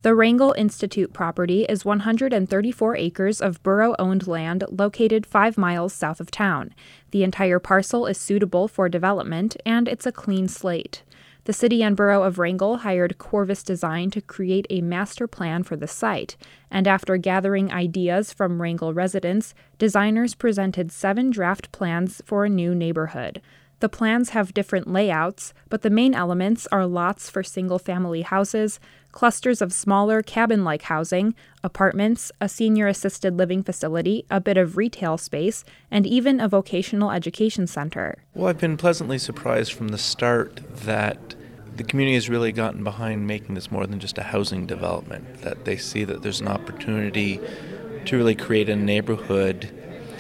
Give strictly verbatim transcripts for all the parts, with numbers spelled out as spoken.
The Wrangell Institute property is one hundred thirty-four acres of borough-owned land located five miles south of town. The entire parcel is suitable for development, and it's a clean slate. The city and borough of Wrangell hired Corvus Design to create a master plan for the site, and after gathering ideas from Wrangell residents, designers presented seven draft plans for a new neighborhood. The plans have different layouts, but the main elements are lots for single-family houses, clusters of smaller cabin-like housing, apartments, a senior-assisted living facility, a bit of retail space, and even a vocational education center. Well, I've been pleasantly surprised from the start that the community has really gotten behind making this more than just a housing development, that they see that there's an opportunity to really create a neighborhood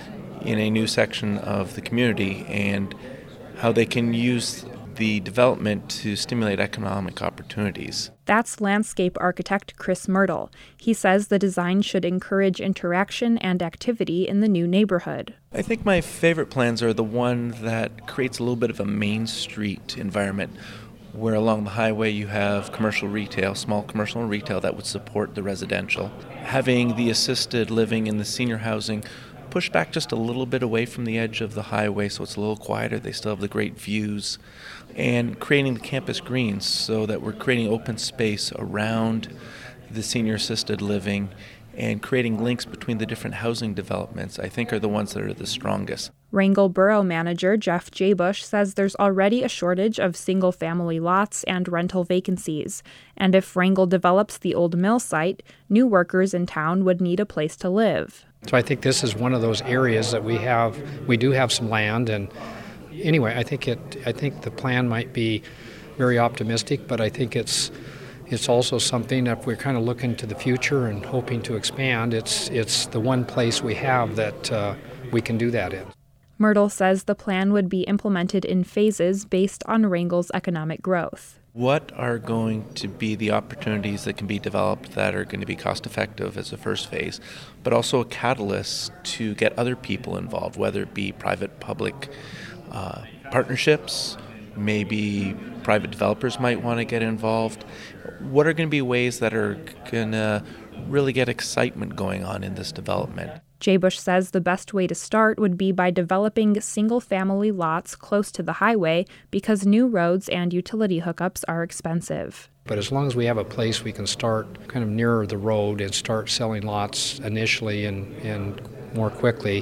in a new section of the community, and how they can use the development to stimulate economic opportunities. That's landscape architect Chris Myrtle. He says the design should encourage interaction and activity in the new neighborhood. I think my favorite plans are the one that creates a little bit of a Main Street environment, where along the highway you have commercial retail, small commercial retail that would support the residential. Having the assisted living and the senior housing push back just a little bit away from the edge of the highway so it's a little quieter. They still have the great views. And creating the campus greens so that we're creating open space around the senior assisted living and creating links between the different housing developments, I think, are the ones that are the strongest. Wrangell Borough Manager Jeff Jabush says there's already a shortage of single-family lots and rental vacancies, and if Wrangell develops the old mill site, new workers in town would need a place to live. So I think this is one of those areas that we have, we do have some land, and anyway, I think it, I think the plan might be very optimistic, but I think it's it's also something that we're kind of looking to the future and hoping to expand. It's it's the one place we have that uh, we can do that in. Myrtle says the plan would be implemented in phases based on Wrangell's economic growth. What are going to be the opportunities that can be developed that are going to be cost effective as a first phase, but also a catalyst to get other people involved, whether it be private-public uh, partnerships, maybe private developers might want to get involved. What are going to be ways that are going to really get excitement going on in this development? Jabush says the best way to start would be by developing single-family lots close to the highway because new roads and utility hookups are expensive. But as long as we have a place we can start kind of nearer the road and start selling lots initially and, and more quickly,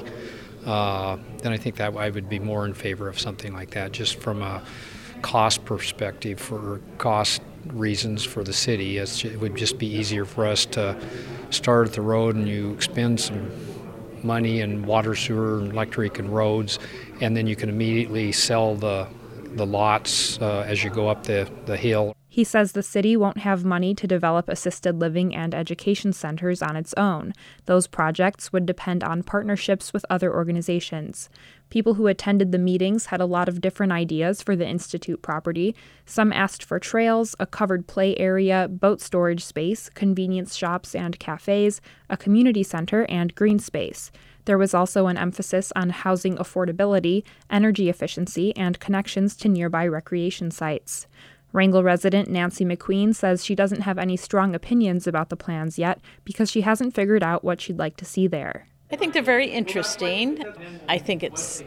uh, then I think that I would be more in favor of something like that, just from a cost perspective, for cost reasons for the city. It's, it would just be easier for us to start at the road and you expend some money and water, sewer, and electric and roads, and then you can immediately sell the the lots uh, as you go up the, the hill. He says the city won't have money to develop assisted living and education centers on its own. Those projects would depend on partnerships with other organizations. People who attended the meetings had a lot of different ideas for the Institute property. Some asked for trails, a covered play area, boat storage space, convenience shops and cafes, a community center, and green space. There was also an emphasis on housing affordability, energy efficiency, and connections to nearby recreation sites. Wrangell resident Nancy McQueen says she doesn't have any strong opinions about the plans yet because she hasn't figured out what she'd like to see there. I think they're very interesting. I think it's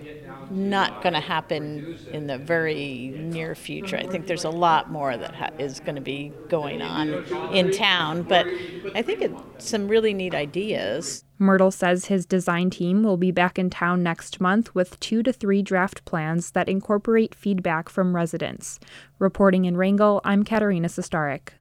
not going to happen in the very near future. I think there's a lot more that ha- is going to be going on in town, but I think it's some really neat ideas. Myrtle says his design team will be back in town next month with two to three draft plans that incorporate feedback from residents. Reporting in Wrangell, I'm Katerina Sestarik.